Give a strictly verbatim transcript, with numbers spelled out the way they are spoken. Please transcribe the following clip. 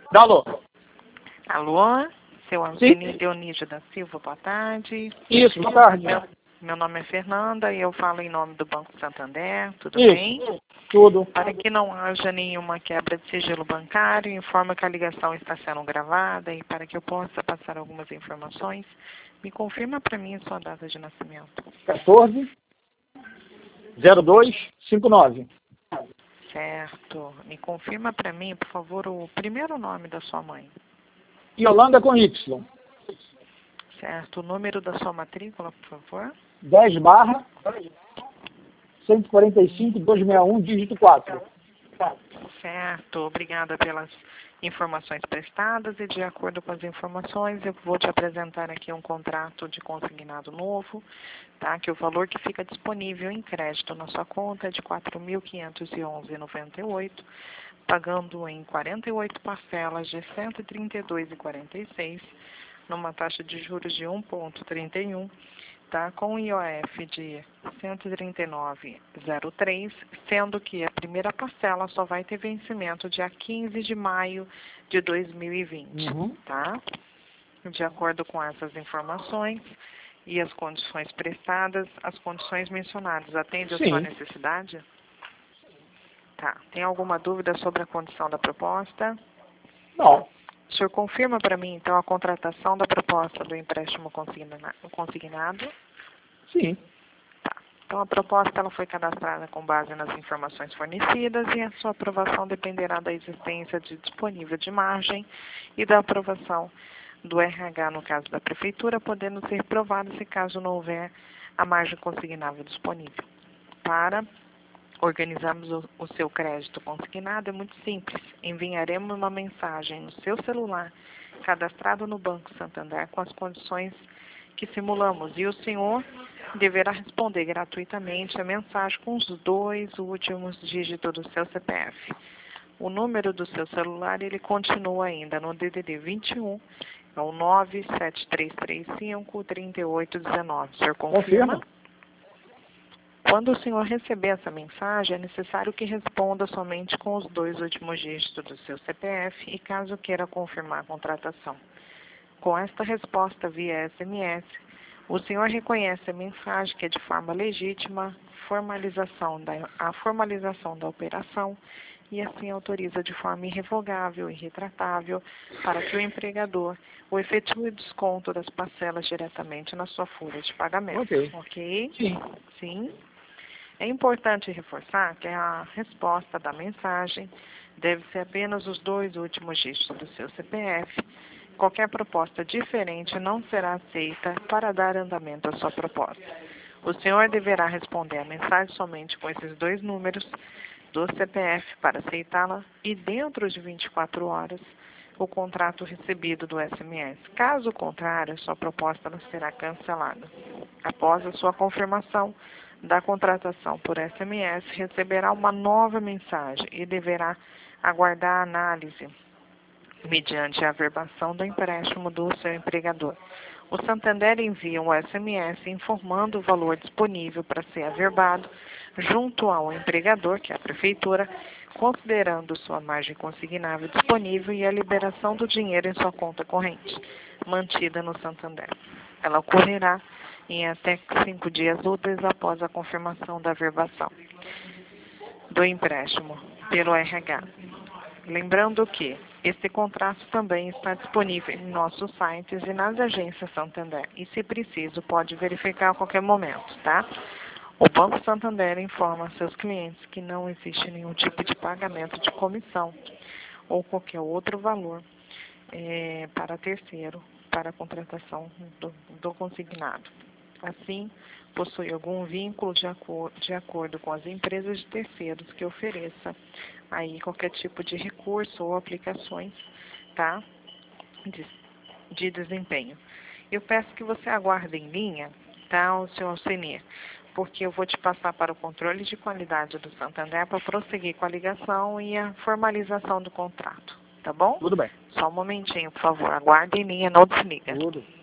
Dá alô. Alô, seu Antônio Dionísio da Silva, boa tarde. Isso, boa tarde. Meu, meu nome é Fernanda e eu falo em nome do Banco Santander, tudo Isso, bem? tudo. Para que não haja nenhuma quebra de sigilo bancário, informa que a ligação está sendo gravada e para que eu possa passar algumas informações, me confirma para mim a sua data de nascimento. quatorze, zero dois, cinquenta e nove. Certo. Me confirma para mim, por favor, o primeiro nome da sua mãe. Yolanda com Y. Certo. O número da sua matrícula, por favor. dez barra cento e quarenta e cinco, duzentos e sessenta e um, dígito quatro. Certo. Obrigada pelas informações prestadas e de acordo com as informações eu vou te apresentar aqui um contrato de consignado novo, tá? Que o valor que fica disponível em crédito na sua conta é de quatro mil quinhentos e onze reais e noventa e oito centavos, pagando em quarenta e oito parcelas de cento e trinta e dois reais e quarenta e seis centavos, numa taxa de juros de um vírgula trinta e um, tá? Com I O F de cento e trinta e nove vírgula zero três, sendo que a primeira parcela só vai ter vencimento dia quinze de maio de dois mil e vinte, Uhum. tá? De acordo com essas informações e as condições prestadas, as condições mencionadas atendem a Sim. sua necessidade? Tá. Tem alguma dúvida sobre a condição da proposta? Não. O senhor confirma para mim, então, a contratação da proposta do empréstimo consigna- consignado? Sim. Tá. Então, a proposta ela foi cadastrada com base nas informações fornecidas e a sua aprovação dependerá da existência de disponível de margem e da aprovação do R H, no caso da Prefeitura, podendo ser provado se caso não houver a margem consignável disponível. Para organizarmos o, o seu crédito consignado é muito simples. Enviaremos uma mensagem no seu celular, cadastrado no Banco Santander, com as condições que simulamos. E o senhor deverá responder gratuitamente a mensagem com os dois últimos dígitos do seu C P F. O número do seu celular, ele continua ainda no D D D vinte e um, é o nove sete três três cinco, três oito um nove. O senhor confirma? Confirma. Quando o senhor receber essa mensagem, é necessário que responda somente com os dois últimos dígitos do seu C P F e caso queira confirmar a contratação. Com esta resposta via S M S, o senhor reconhece a mensagem que é de forma legítima, formalização da, a formalização da operação e assim autoriza de forma irrevogável e retratável para que o empregador o efetue o desconto das parcelas diretamente na sua folha de pagamento. Ok. Ok? Sim. Sim. É importante reforçar que a resposta da mensagem deve ser apenas os dois últimos dígitos do seu C P F. Qualquer proposta diferente não será aceita para dar andamento à sua proposta. O senhor deverá responder a mensagem somente com esses dois números do C P F para aceitá-la e dentro de vinte e quatro horas o contrato recebido do S M S. Caso contrário, sua proposta não será cancelada. Após a sua confirmação da contratação por S M S, receberá uma nova mensagem e deverá aguardar a análise mediante a averbação do empréstimo do seu empregador. O Santander envia um S M S informando o valor disponível para ser averbado junto ao empregador, que é a Prefeitura, considerando sua margem consignável disponível e a liberação do dinheiro em sua conta corrente, mantida no Santander. Ela ocorrerá em até cinco dias úteis após a confirmação da averbação do empréstimo pelo R H. Lembrando que este contrato também está disponível em nossos sites e nas agências Santander. E, se preciso, pode verificar a qualquer momento, tá? O Banco Santander informa a seus clientes que não existe nenhum tipo de pagamento de comissão ou qualquer outro valor é, para terceiro para a contratação do, do consignado. Assim, possui algum vínculo de, acor de acordo com as empresas de terceiros que ofereça aí qualquer tipo de recurso ou aplicações, tá? De, de desempenho. Eu peço que você aguarde em linha, tá, o senhor Alcenir, porque eu vou te passar para o controle de qualidade do Santander para prosseguir com a ligação e a formalização do contrato, tá bom? Tudo bem. Só um momentinho, por favor. Aguarde em linha, não desliga. Tudo.